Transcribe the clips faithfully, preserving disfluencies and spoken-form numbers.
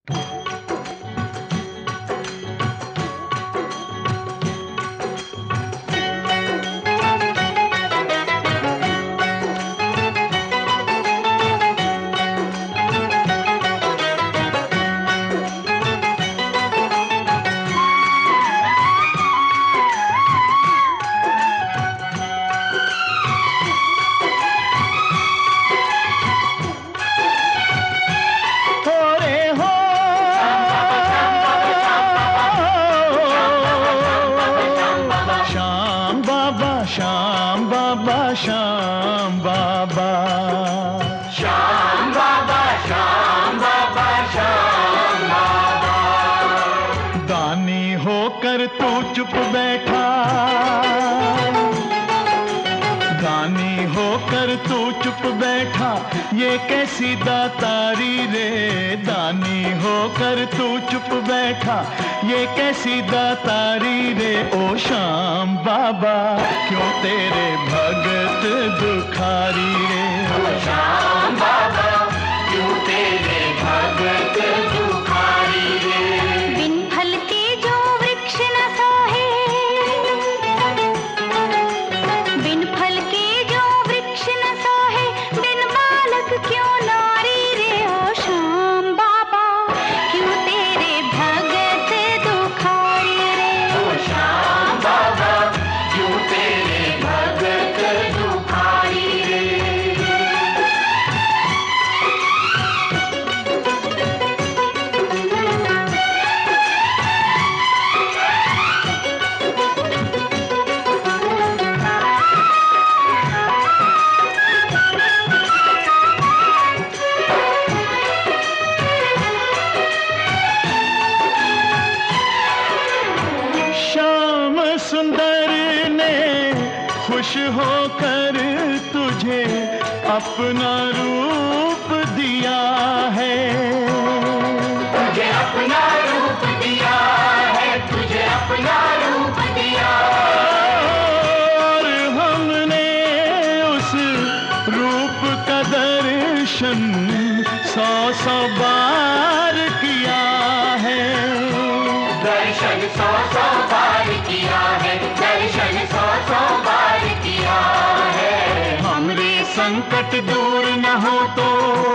श्याम बाबा श्याम बाबा श्याम बाबा श्याम बाबा श्याम बाबा। दानी होकर तू चुप बैठा, दानी होकर तू चुप बैठा, ये कैसी दातारी रे। दानी होकर तू चुप बैठा, ये कैसी दातारी रे। ओ श्याम बाबा क्यों तेरे भगत दुखारी रे। ओ श्याम बाबा क्यों तेरे भगत दुखारी रे। बिन फल के जो वृक्ष न सोहे, बिन फल के जो वृक्ष न सोहे, बिन बालक क्यों नारी रे। ओ श्याम बाबा क्यों तेरे भगत दुखारी रे। ओ श्याम बाबा क्यों तेरे भगत दुखारी रे। श्याम सुंदर ने खुश होकर तुझे अपना रूप दिया है। तुझे अपना रूप दिया है, तुझे अपना रूप दिया। और हमने उस रूप का दर्शन सौ सौ बार किया है। दर्शन सौ सौ बार किया है, दर्शन सौ सौ बार किया है। हमरे संकट दूर न हो तो,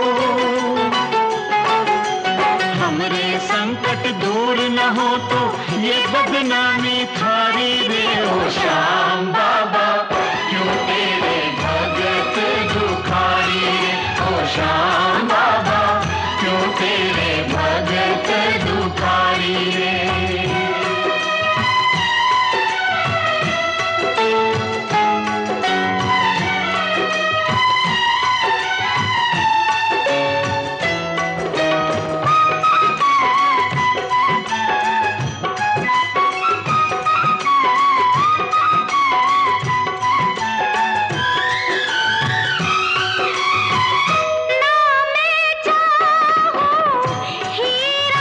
हमरे संकट दूर न हो तो, ये बदनामी थारी रे। ओ श्याम बाबा क्यों तेरे भगत दुखारी रे। ओ श्याम बाबा क्यों तेरे भगत दुखारी रे। ना मैं चाहूं हीरा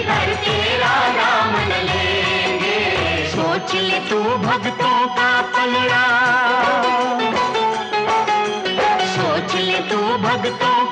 घर तेरा नाम न लेंगे। सोच ले तू भक्तों का पलड़ा, सोच ले तू भक्तों